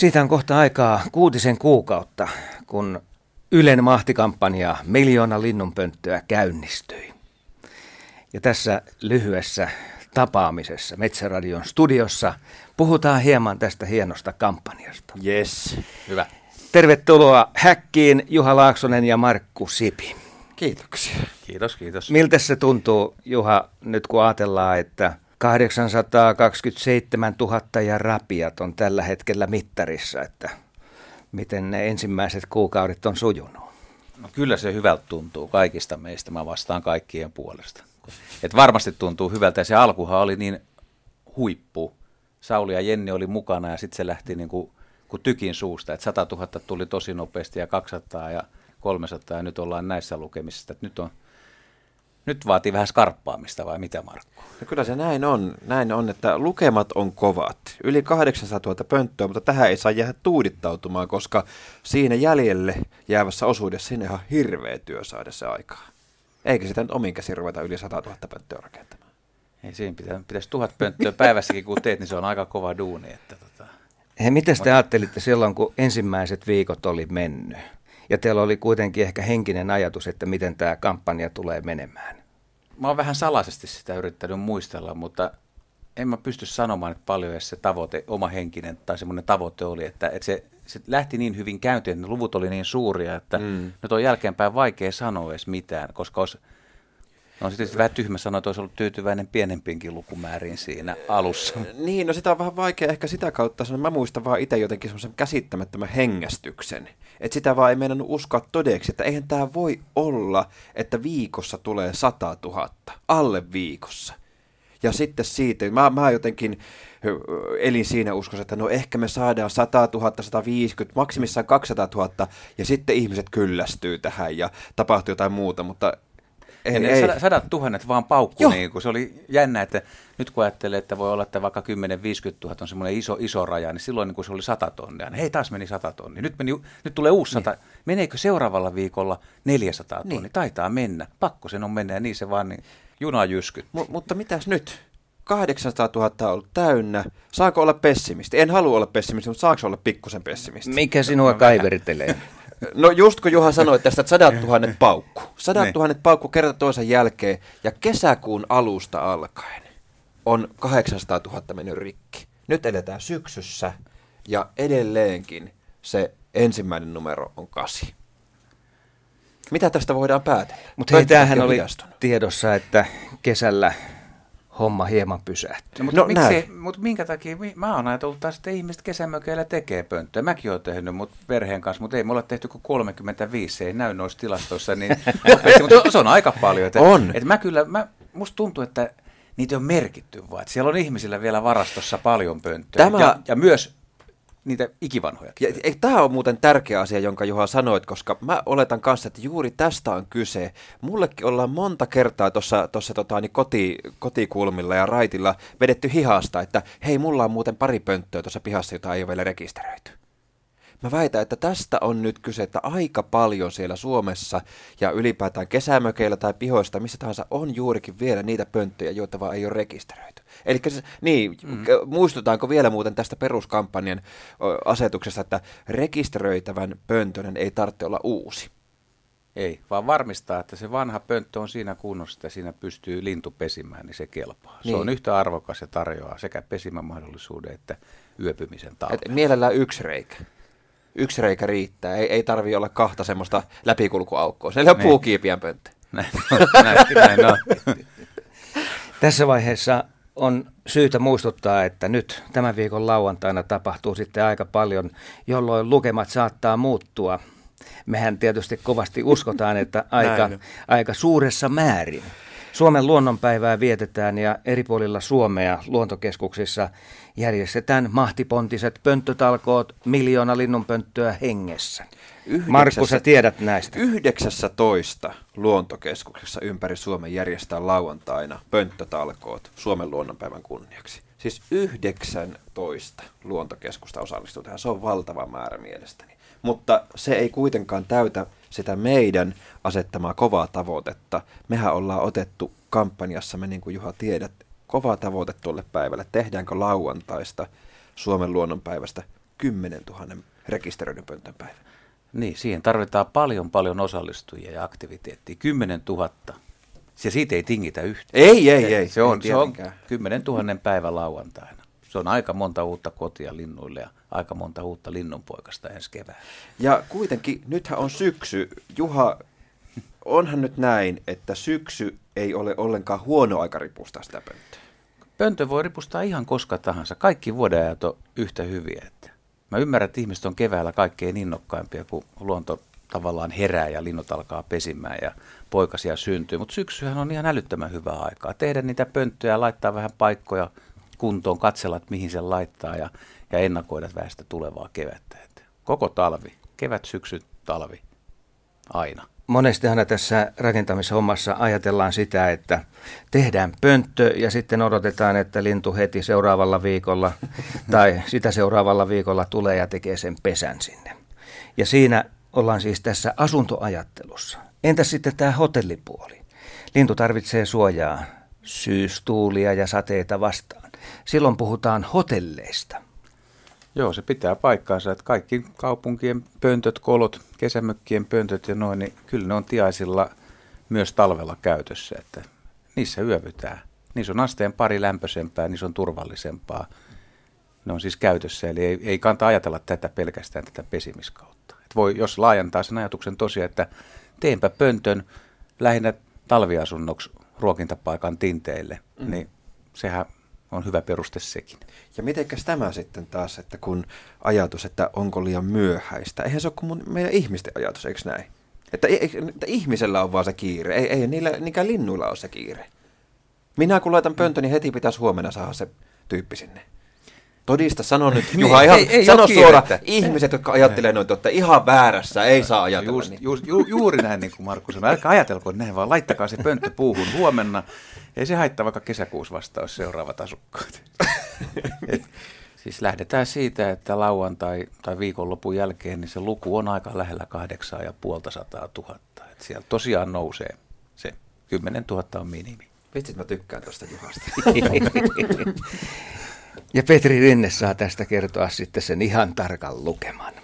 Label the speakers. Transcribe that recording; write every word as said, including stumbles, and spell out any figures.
Speaker 1: Siitä on kohta aikaa kuutisen kuukautta, kun Ylen mahtikampanja Miljoona linnunpönttöä käynnistyi. Ja tässä lyhyessä tapaamisessa Metsäradion studiossa puhutaan hieman tästä hienosta kampanjasta.
Speaker 2: Yes, hyvä.
Speaker 1: Tervetuloa häkkiin Juha Laaksonen ja Markku Sipi.
Speaker 2: Kiitoksia.
Speaker 3: Kiitos, kiitos.
Speaker 1: Miltä se tuntuu, Juha, nyt kun ajatellaan, että kahdeksansataakaksikymmentäseitsemän tuhatta ja rapiat on tällä hetkellä mittarissa, että miten ne ensimmäiset kuukaudet on sujunut?
Speaker 3: No kyllä se hyvältä tuntuu kaikista meistä, mä vastaan kaikkien puolesta. Et varmasti tuntuu hyvältä ja se alkuhan oli niin huippu. Sauli ja Jenni oli mukana ja sitten se lähti niin kuin, kuin tykin suusta, että sata tuhatta tuli tosi nopeasti ja kaksisataa ja kolmesataa ja nyt ollaan näissä lukemisissa. Nyt, on, nyt vaatii vähän skarppaamista vai mitä, Markku?
Speaker 2: No kyllä se näin on, näin on, että lukemat on kovat. Yli kahdeksansataatuhatta pönttöä, mutta tähän ei saa jäädä tuudittautumaan, koska siinä jäljelle jäävässä osuudessa siinä ihan hirveä työ saada se aikaa. Eikä sitä nyt omin käsin ruveta yli satatuhatta pönttöä rakentamaan.
Speaker 3: Ei siinä pitäisi, pitäisi tuhat pönttöä päivässäkin kun teet, niin se on aika kova duuni. Että tota.
Speaker 1: Hei, miten te ajattelitte silloin, kun ensimmäiset viikot oli mennyt? Ja teillä oli kuitenkin ehkä henkinen ajatus, että miten tämä kampanja tulee menemään.
Speaker 3: Mä oon vähän salaisesti sitä yrittänyt muistella, mutta en mä pysty sanomaan, että paljon edes se tavoite, oma henkinen tai semmoinen tavoite oli, että, että se, se lähti niin hyvin käyntiin, että ne luvut oli niin suuria, että mm. nyt on jälkeenpäin vaikea sanoa edes mitään, koska olisi, no sitten vähän tyhmä sanoa, että olisi ollut tyytyväinen pienempiinkin lukumääriin siinä alussa.
Speaker 2: Niin, no sitä on vähän vaikea ehkä sitä kautta sanoa. Mä muistan vaan itse jotenkin semmoisen käsittämättömän hengästyksen. Että sitä vaan ei meinannut uskoa todeksi, että eihän tämä voi olla, että viikossa tulee sata tuhatta, alle viikossa. Ja sitten siitä, mä, mä jotenkin elin siinä uskossa, että no ehkä me saadaan sata tuhatta, sata viisikymmentä, maksimissaan kaksisataa tuhatta, ja sitten ihmiset kyllästyy tähän ja tapahtuu jotain muuta, mutta ei.
Speaker 3: ei. Sadat, sadat tuhannet vaan paukku, niin kun se oli jännä, että nyt kun ajattelee, että voi olla, että vaikka kymmenen viisikymmentä tuhatta on semmoinen iso, iso raja, niin silloin niin kun se oli sata tonnia, niin hei taas meni sata tonnia, nyt, meni, nyt tulee uusi sata, niin. Meneekö seuraavalla viikolla neljäsataa tonnia, niin. Taitaa mennä, pakko sen on mennä ja niin se vaan, niin juna jyskyt.
Speaker 2: M- mutta mitäs nyt? kahdeksansataatuhatta on ollut täynnä. Saako olla pessimisti? En halua olla pessimisti, mutta saako olla pikkusen pessimisti?
Speaker 1: Mikä sinua no, kaivertelee?
Speaker 2: No just kun Juha sanoi tästä, että sadat tuhannet paukku. Sadat niin. tuhannet paukku kerta toisen jälkeen ja kesäkuun alusta alkaen on kahdeksansataatuhatta mennyt rikki. Nyt eletään syksyssä ja edelleenkin se ensimmäinen numero on kasi. Mitä tästä voidaan päätellä?
Speaker 1: Mutta hei, tämähän oli tiedossa, että kesällä homma hieman pysähtyy.
Speaker 3: No, mutta, no, miksi, mutta minkä takia, mä oon ajatellut taas, että ihmiset kesämökeillä tekee pönttöä. Mäkin oon tehnyt mut perheen kanssa, mutta ei me olla tehty kuin kolmekymmentäviisi, se ei näy noissa tilastoissa. Niin, mutta se on aika paljon. Että,
Speaker 2: on.
Speaker 3: Että mä kyllä, mä, musta tuntuu, että niitä on merkitty vaan. Että siellä on ihmisillä vielä varastossa paljon pönttöä.
Speaker 2: Tämä...
Speaker 3: Ja, ja myös niitä ikivanhoja.
Speaker 2: Tämä on muuten tärkeä asia, jonka Juha sanoit, koska mä oletan kanssa, että juuri tästä on kyse. Mullekin ollaan monta kertaa tuossa tota, niin koti, kotikulmilla ja raitilla vedetty hihasta, että hei, mulla on muuten pari pönttöä tuossa pihassa, jota ei ole vielä rekisteröity. Mä väitän, että tästä on nyt kyse, että aika paljon siellä Suomessa ja ylipäätään kesämökeillä tai pihoista, missä tahansa on juurikin vielä niitä pönttöjä, joita vaan ei ole rekisteröity. Eli niin, mm. muistutaanko vielä muuten tästä peruskampanjan asetuksesta, että rekisteröitävän pöntönen ei tarvitse olla uusi?
Speaker 3: Ei, vaan varmistaa, että se vanha pönttö on siinä kunnossa, että siinä pystyy lintu pesimään, niin se kelpaa. Niin. Se on yhtä arvokas ja tarjoaa sekä pesimämahdollisuuden että yöpymisen talven.
Speaker 2: Et mielellään yksi reikä. Yksi reikä riittää, ei, ei tarvitse olla kahta semmoista läpikulkuaukkoa. Se ei ole puukiipien pönttö.
Speaker 3: Näin, näin, näin on.
Speaker 1: Tässä vaiheessa on syytä muistuttaa, että nyt tämän viikon lauantaina tapahtuu sitten aika paljon, jolloin lukemat saattaa muuttua. Mehän tietysti kovasti uskotaan, että aika, aika suuressa määrin. Suomen luonnonpäivää vietetään ja eri puolilla Suomea luontokeskuksissa järjestetään mahtipontiset pönttötalkoot miljoona linnunpönttöä hengessä. Markku, sä tiedät näistä.
Speaker 2: yhdeksässätoista luontokeskuksessa ympäri Suomen järjestetään lauantaina pönttötalkoot Suomen luonnonpäivän kunniaksi. Siis yhdeksäntoista luontokeskusta osallistuu tähän. Se on valtava määrä mielestäni. Mutta se ei kuitenkaan täytä sitä meidän asettamaa kovaa tavoitetta. Mehän ollaan otettu kampanjassamme, niin kuin Juha tiedät, kova tavoite tuolle päivälle. Tehdäänkö lauantaista Suomen luonnonpäivästä kymmenentuhannen rekisteröidyn pöntön päivä.
Speaker 3: Niin, siihen tarvitaan paljon paljon osallistujia ja aktiviteettia. kymmenentuhatta. Ja siitä ei tingitä yhtään.
Speaker 2: Ei, ei, ei.
Speaker 3: Se on,
Speaker 2: ei
Speaker 3: se on kymmenentuhannen päivä lauantaina. Se on aika monta uutta kotia linnuille ja aika monta uutta linnunpoikasta ensi keväällä.
Speaker 2: Ja kuitenkin, nythän on syksy. Juha, onhan nyt näin, että syksy ei ole ollenkaan huono aika ripustaa sitä pönttöä.
Speaker 3: Pöntö voi ripustaa ihan koska tahansa. Kaikki vuodenajat on yhtä hyviä. Että mä ymmärrän, että ihmiset on keväällä kaikkein innokkaimpia, kun luonto tavallaan herää ja linnut alkaa pesimään ja poikasia syntyy. Mutta syksyhän on ihan älyttömän hyvää aikaa. Tehdä niitä pönttöjä, laittaa vähän paikkoja kuntoon, katsella, että mihin sen laittaa ja, ja ennakoida väestä tulevaa kevättä. Että koko talvi, kevät, syksy, talvi, aina.
Speaker 1: Monesti aina tässä rakentamishommassa ajatellaan sitä, että tehdään pönttö ja sitten odotetaan, että lintu heti seuraavalla viikolla tai sitä seuraavalla viikolla tulee ja tekee sen pesän sinne. Ja siinä ollaan siis tässä asuntoajattelussa. Entäs sitten tämä hotellipuoli? Lintu tarvitsee suojaa, syystuulia ja sateita vastaan. Silloin puhutaan hotelleista.
Speaker 3: Joo, se pitää paikkaansa, että kaikki kaupunkien pöntöt, kolot, kesämökkien pöntöt ja noin, niin kyllä ne on tiaisilla myös talvella käytössä, että niissä yövytään. Niissä on asteen pari lämpöisempää, niissä on turvallisempaa. Ne on siis käytössä, eli ei, ei kannata ajatella tätä pelkästään tätä pesimiskautta. Et voi, jos laajentaa sen ajatuksen tosiaan, että teenpä pöntön lähinnä talviasunnoksi ruokintapaikan tinteille, mm. niin sehän on hyvä peruste sekin.
Speaker 2: Ja mitenkäs tämä sitten taas, että kun ajatus, että onko liian myöhäistä, eihän se ole kuin mun, meidän ihmisten ajatus, eikö näin? Että, että ihmisellä on vaan se kiire, ei, ei niillä, niinkään linnuilla ole se kiire. Minä kun laitan pöntön, niin heti pitäisi huomenna saada se tyyppi sinne. Todista, sano nyt, Juha, ihan, ei, ei sano suoraan, ihmiset, jotka ajattelee noita, että ihan väärässä, ei saa ajatella
Speaker 3: just,
Speaker 2: niin.
Speaker 3: Just, ju, juuri näin, niin kuin Markku sanoi. Älkää ajatelko näin, vaan laittakaa se pönttö puuhun huomenna. Ei se haittaa, vaikka kesäkuussa vastaus seuraavat asukkaat. Et, siis lähdetään siitä, että lauantai tai viikonlopun jälkeen niin se luku on aika lähellä kahdeksaa ja puolta sataa tuhatta. Et siellä tosiaan nousee se kymmenen tuhatta on minimi.
Speaker 2: Vitsit, mä tykkään tuosta Juhasta.
Speaker 1: Ja Petri Rinne saa tästä kertoa sitten sen ihan tarkan lukeman.